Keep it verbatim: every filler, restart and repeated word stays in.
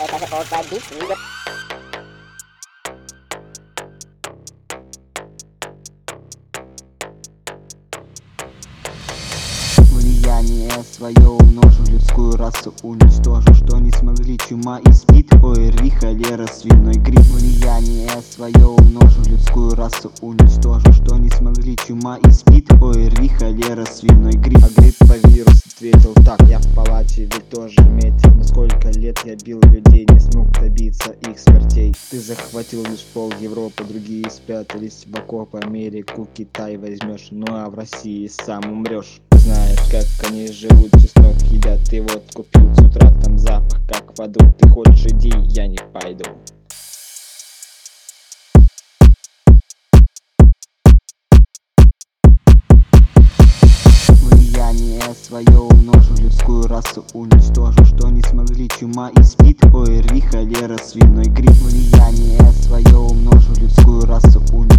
Это же позабить видео. Влияние свое умножу, людскую расу уничтожу. Что не смогли чума и спид, ОРВИ, холера, свиной грипп. Влияние свое умножу, людскую расу уничтожу. Что не смогли чума и спид, ОРВИ, холера, свиной грипп. А грипповирус ответил так: я в палате ведь тоже метил. Но сколько лет я бил людей, не смог добиться их смертей. Ты захватил лишь пол Европы, другие спрятались в окопы. Америку, Китай возьмешь, ну а в России сам умрешь. Знаешь, как они живут, чеснок едят и водку пьют. С утра там запах, как в аду. Ты хочешь, иди, я не пойду. Влияние свое умножу, людскую расу уничтожу. Что не смогли чума и спид, ОРВИ, холера, свиной грипп. Влияние свое умножу, людскую расу уничтожу.